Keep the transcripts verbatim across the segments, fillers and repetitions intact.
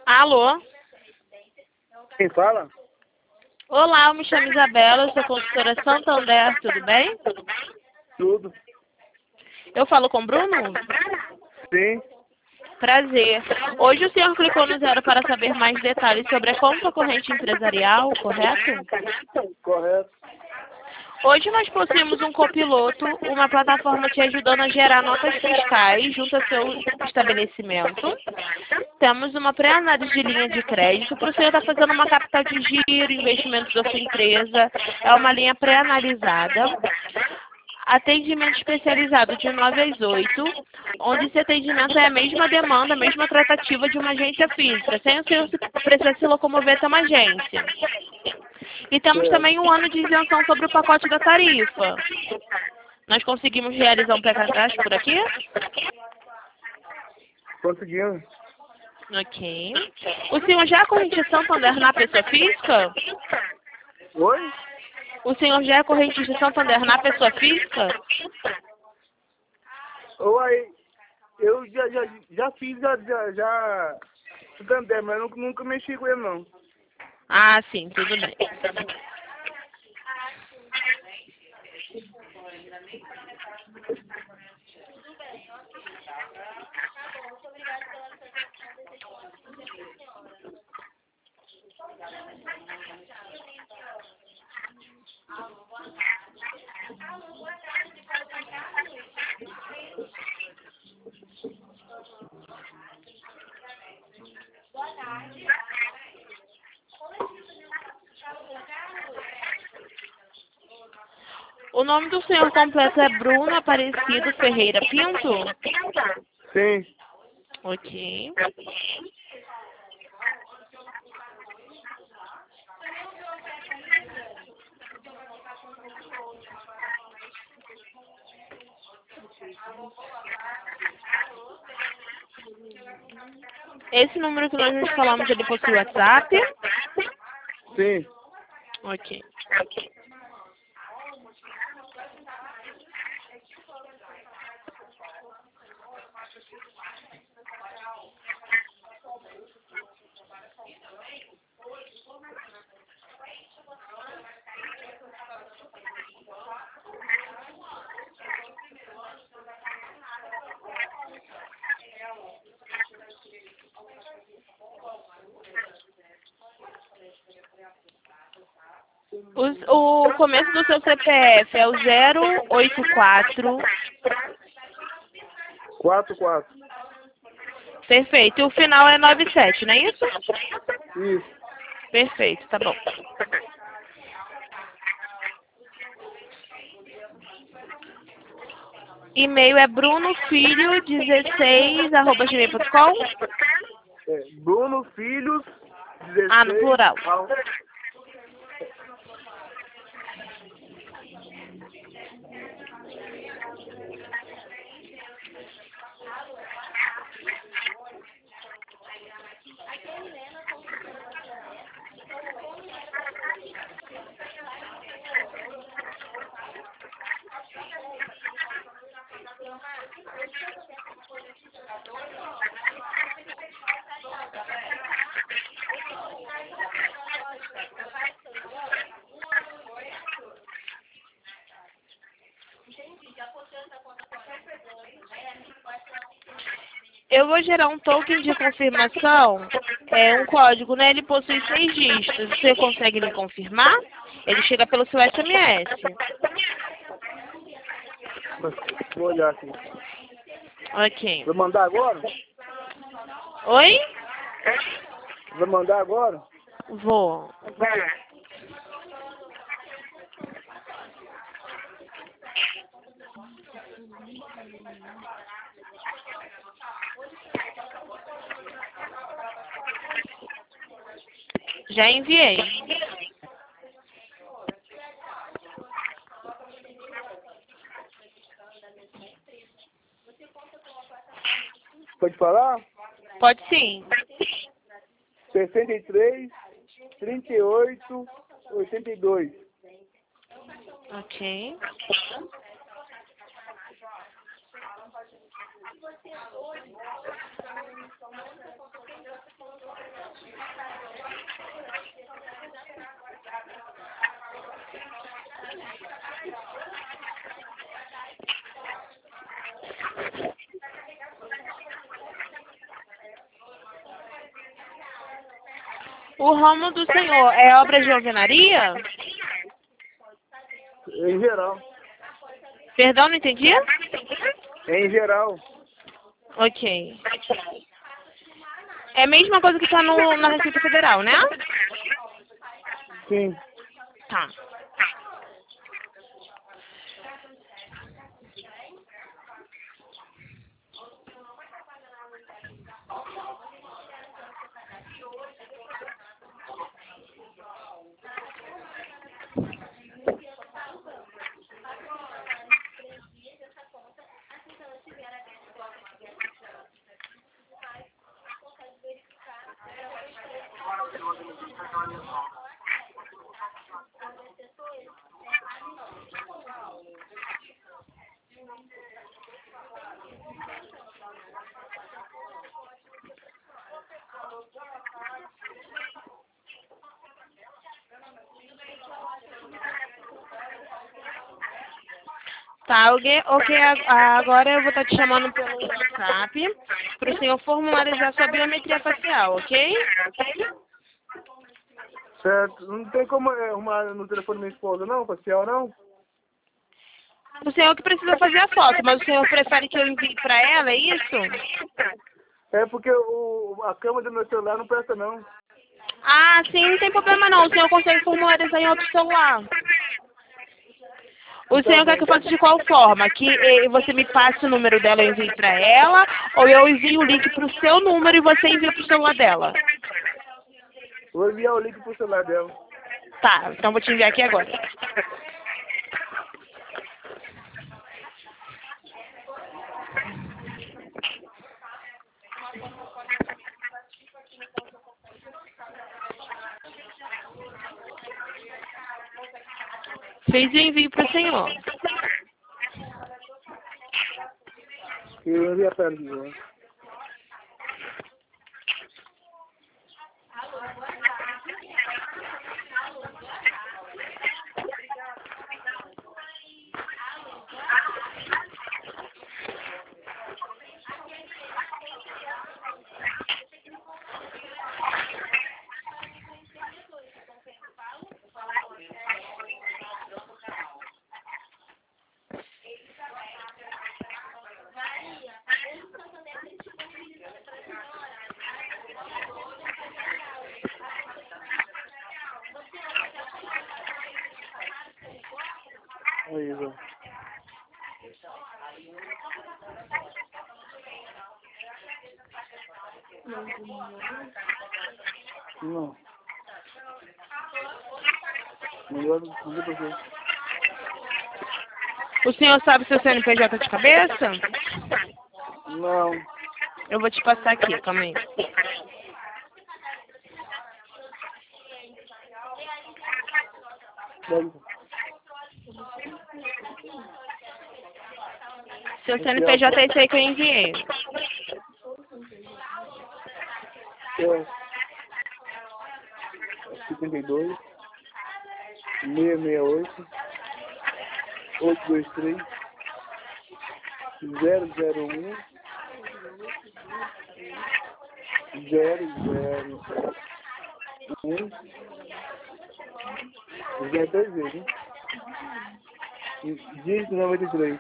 Alô? Quem fala? Olá, eu me chamo Isabela, eu sou consultora Santander, tudo bem? Tudo. Eu falo com o Bruno? Sim. Prazer. Hoje o senhor clicou no zero para saber mais detalhes sobre a conta corrente empresarial, correto? Correto. Hoje nós possuímos um copiloto, uma plataforma te ajudando a gerar notas fiscais junto ao seu estabelecimento. Temos uma pré-análise de linha de crédito para o senhor estar fazendo uma capital de giro, investimentos da sua empresa. É uma linha pré-analisada. Atendimento especializado de nove às oito, onde esse atendimento é a mesma demanda, a mesma tratativa de uma agência física, sem o senhor precisar se locomover até uma agência. E temos também um ano de isenção sobre o pacote da tarifa. Nós conseguimos realizar um pré-cadastro por aqui? Conseguimos. Ok. O senhor já é corrente de Santander na pessoa física? Oi? O senhor já é corrente de Santander na pessoa física? Oi, eu já, já, já fiz, já, já, já Santander, mas nunca, nunca mexi com ele, não. Ah, sim, tudo bem. O nome do senhor completo é Bruno Aparecido Ferreira Pinto? Sim. Ok. Esse número que nós nos falamos, ele possui WhatsApp? Sim. Ok. O, o começo do seu C P F é o zero oito quatro. Quatro, quatro. Perfeito. E o final é nove sete, não é isso? Isso. Perfeito, tá bom. E-mail é brunofilho dezesseis arroba gmail ponto com. É, Bruno Filhos, dezesseis. Ah, no plural. Eu vou gerar um token de confirmação, é um código, né? Ele possui seis dígitos. Você consegue me confirmar? Ele chega pelo seu S M S. Vou olhar aqui. Ok. Vai mandar agora? Oi? Vai mandar agora? Vou. Já enviei. Pode falar? Pode sim. sessenta e três, trinta e oito, oitenta e dois. Ok. O ramo do senhor é obra de alvenaria? Em geral. Perdão, não entendi? Em geral. Ok. É a mesma coisa que está no, na Receita Federal, né? Sim. Tá. Tá, ok, ok, a- agora eu vou estar te chamando pelo WhatsApp para o senhor formularizar sua biometria facial, ok? Certo. Não tem como é, arrumar no telefone da minha esposa, não? Facial, não? O senhor que precisa fazer a foto, mas o senhor prefere que eu envie para ela, é isso? É porque o, a câmera do meu celular não presta, não. Ah, sim, não tem problema não, o senhor consegue formularizar em outro celular. O Tá senhor quer bom. que eu faça de qual forma? Que eh, você me passe o número dela e eu envie para ela? Ou eu envio o link para o seu número e você envia para o celular dela? Vou enviar o link pro celular dela. Tá, então vou te enviar aqui agora. Fez o envio para o senhor. Eu enviei a perna de volta. Aí, Ivan. Não. Melhor não pra você. O senhor sabe seu C N P J de cabeça? Não. Eu vou te passar aqui, calma aí. Deve. Seu C N P J é esse aí que eu enviei. É. cinquenta e dois, seiscentos e sessenta e oito, oitocentos e vinte e três, zero zero um, zero zero um, zero três vezes, hein? Dígito noventa e três.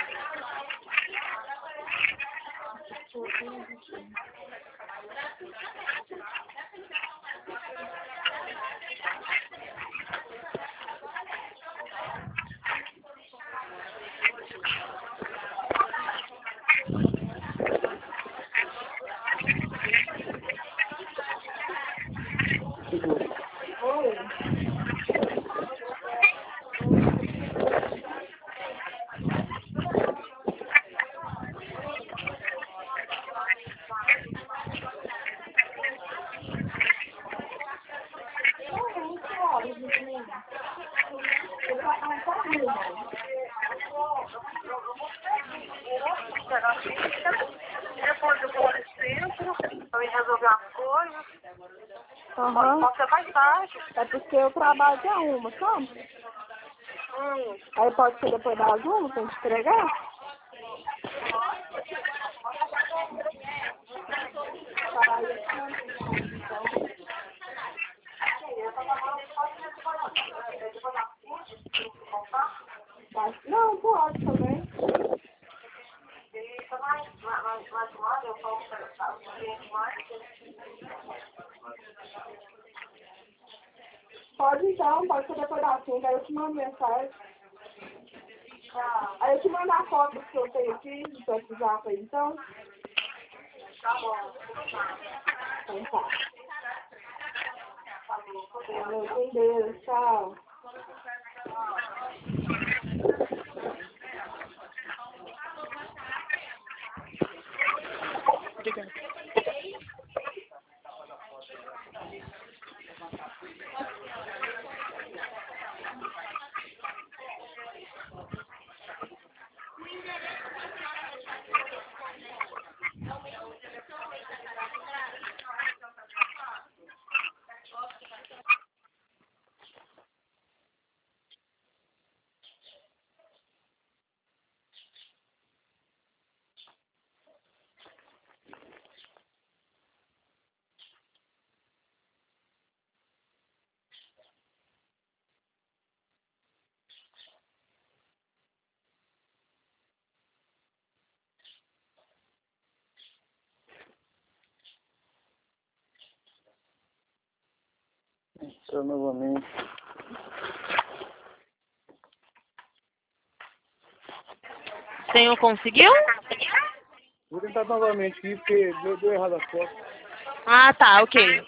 Depois eu vou ao centro, eu ia resolver as coisas. Aham. Pode ser mais tarde. É porque eu trabalho até uma, sabe? Hum. Aí pode ser depois das uma pra gente entregar? Tá, aí eu te mando. Pode então, pode ser depois da cinco, aí eu te mando mensagem. Aí eu te mando a foto que eu tenho aqui, do seu WhatsApp aí, então. Tá bom. Então tá. Meu Deus, tchau. Obrigada. Entra novamente. O senhor conseguiu? Vou tentar novamente aqui, porque deu, deu errado a foto. Ah, tá, ok.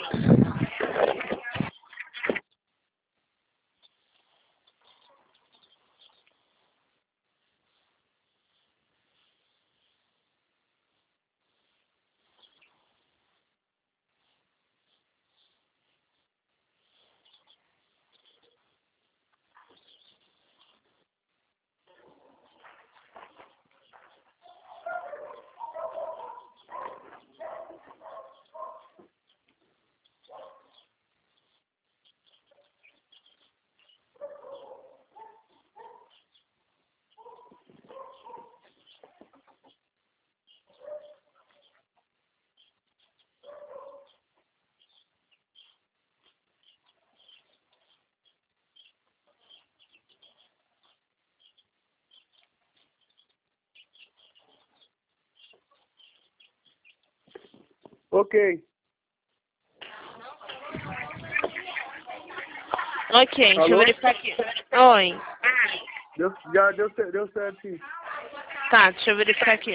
Ok. Ok, deixa Alô? eu verificar aqui. Oi. Deu, já deu, cer- deu certo sim. Tá, deixa eu verificar aqui.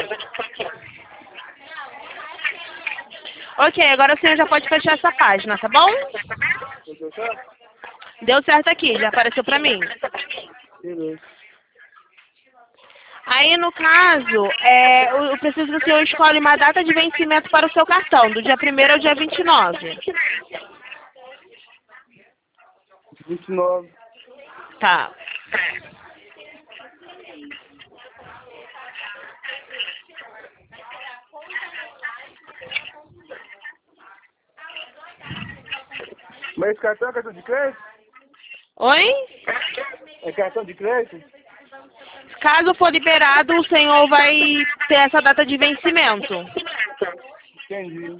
Ok, agora o senhor já pode fechar essa página, tá bom? Deu certo? Deu certo aqui, já apareceu pra mim. Beleza. Aí, no caso, é, eu eu preciso que o senhor escolhe uma data de vencimento para o seu cartão, do dia primeiro ao dia vinte e nove. vinte e nove. Tá. Mas esse cartão é cartão de crédito? Oi? É cartão de crédito? Caso for liberado, o senhor vai ter essa data de vencimento. Entendi.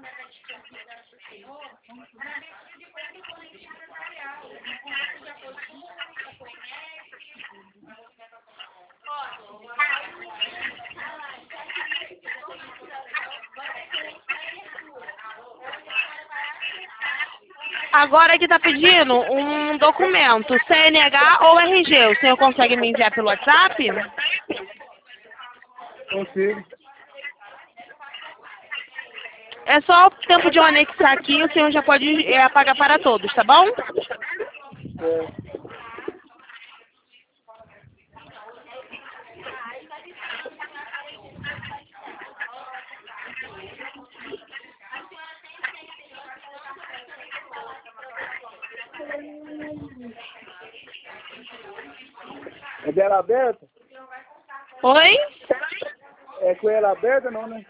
Agora aqui tá pedindo um documento, C N H ou R G. O senhor consegue me enviar pelo WhatsApp? Consigo. É só o tempo de eu anexar aqui, o senhor já pode é, apagar para todos, tá bom? É. É dela aberta? Oi? É com ela aberta não, né?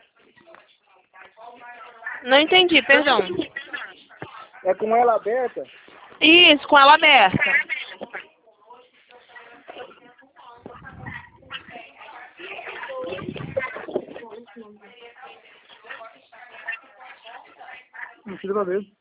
Não entendi, perdão. É com ela aberta? Isso, com ela aberta. Não tira uma vez.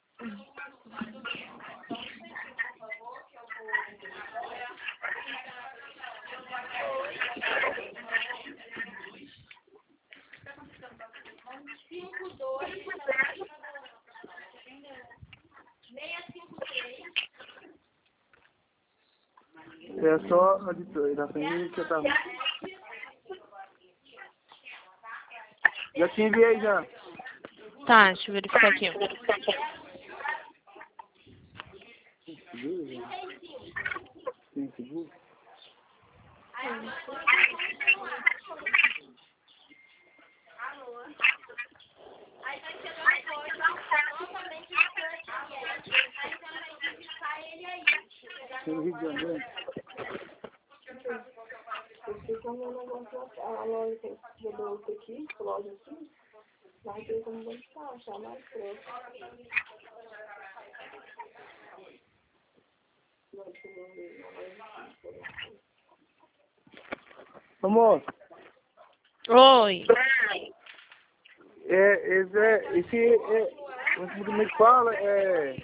É só a de da frente que tá. Já te enviei já. Tá, deixa eu verificar aqui. Tem seguro? Tem no Rio de Janeiro. Porque quando eu não gosto, a loja tem que ver outro aqui, loja assim, vai ter como gostar, achar mais preço. Amor, Oi. é, esse, é, esse é, como é que fala, é,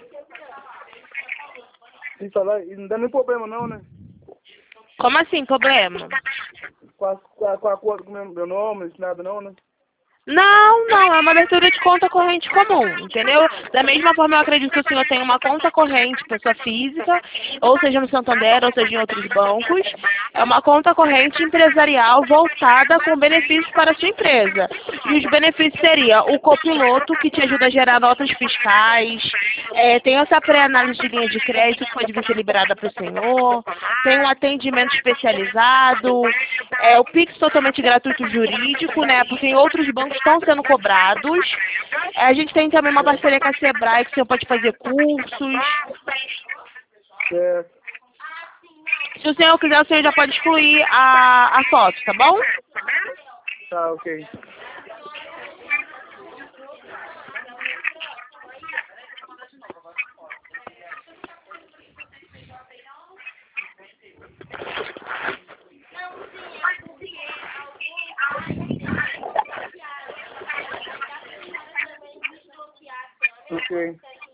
se falar, não dá nem problema não, né? Como assim, problema? Com a, com a, com a cor do meu, meu nome, nada não, né? Não, não, é uma abertura de conta corrente comum, entendeu? Da mesma forma, eu acredito que o senhor tem uma conta corrente, pessoa física, ou seja no Santander, ou seja em outros bancos. É uma conta corrente empresarial voltada com benefícios para a sua empresa. E os benefícios seriam o copiloto, que te ajuda a gerar notas fiscais, é, tem essa pré-análise de linha de crédito que pode vir ser liberada para o senhor, tem um atendimento especializado, é, o Pix totalmente gratuito jurídico, né? Porque em outros bancos estão sendo cobrados. A gente tem também uma parceria com a Sebrae, que o senhor pode fazer cursos. Certo. Se o senhor quiser, o senhor já pode excluir a, a foto, tá bom? Tá, ok. Ok.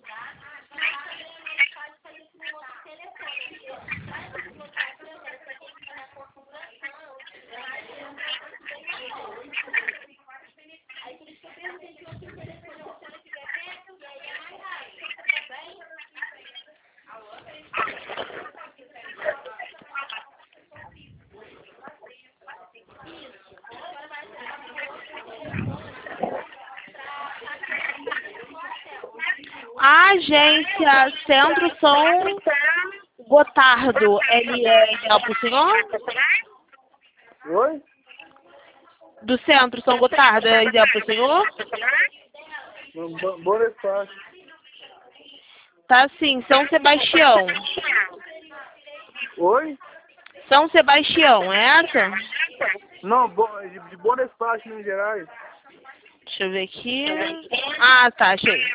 A agência Centro São Gotardo, ele é ideal para o senhor? Oi? Do Centro São Gotardo, é ideal para o senhor? Bo- Boa tarde. Tá sim, São Sebastião. Oi? São Sebastião, é essa? Não, bo de, de Bonifácio, Minas Gerais. Deixa eu ver aqui. Ah, tá, achei.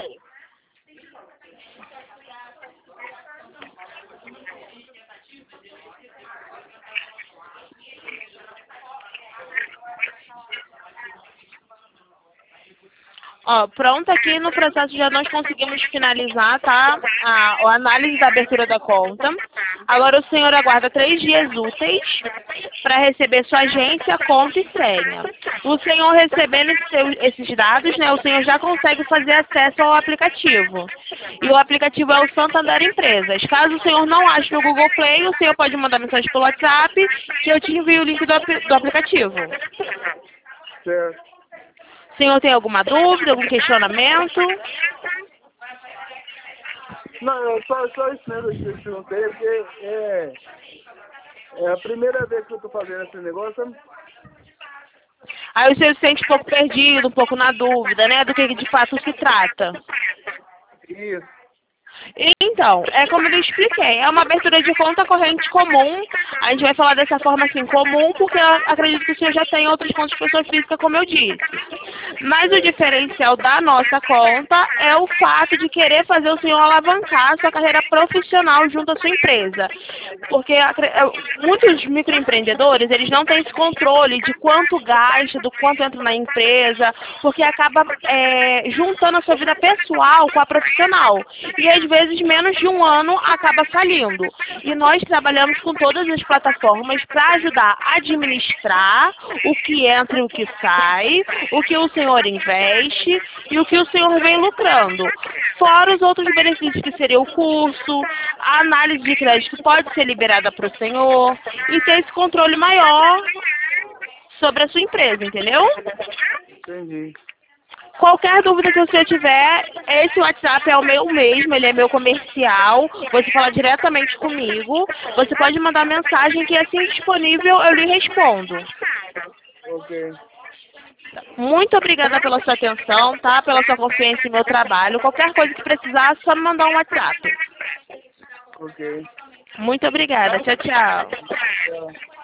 Ó, pronto, aqui no processo já nós conseguimos finalizar, tá? A, a análise da abertura da conta. Agora o senhor aguarda três dias úteis para receber sua agência, conta e senha. O senhor recebendo esse seu- esses dados, né, o senhor já consegue fazer acesso ao aplicativo. E o aplicativo é o Santander Empresas. Caso o senhor não ache no Google Play, o senhor pode mandar mensagem pelo WhatsApp que eu te envio o link do, ap- do aplicativo. Certo. O senhor tem alguma dúvida, algum questionamento? Não, é só, só isso mesmo que eu te perguntei, porque é, é a primeira vez que eu tô fazendo esse negócio, sabe? Aí o senhor se sente um pouco perdido, um pouco na dúvida, né, do que de fato se trata. Isso. Então, é como eu expliquei, é uma abertura de conta corrente comum. A gente vai falar dessa forma assim, comum, porque eu acredito que o senhor já tem outras contas de pessoa física, como eu disse. Mas o diferencial da nossa conta é o fato de querer fazer o senhor alavancar a sua carreira profissional junto à sua empresa. Porque acre- muitos microempreendedores, eles não têm esse controle de quanto gasta, do quanto entra na empresa, porque acaba é, juntando a sua vida pessoal com a profissional. E às vezes menos de um ano acaba falindo. E nós trabalhamos com todas as plataformas para ajudar a administrar o que entra e o que sai, o que o senhor investe e o que o senhor vem lucrando. Fora os outros benefícios que seria o curso, a análise de crédito pode ser liberada para o senhor e ter esse controle maior sobre a sua empresa, entendeu? Entendi. Qualquer dúvida que o senhor tiver, esse WhatsApp é o meu mesmo, ele é meu comercial, você fala diretamente comigo, você pode mandar mensagem que assim disponível eu lhe respondo. Ok. Muito obrigada pela sua atenção, tá? Pela sua confiança em meu trabalho. Qualquer coisa que precisar, é só me mandar um WhatsApp. Ok. Muito obrigada. Tchau, tchau. Tchau.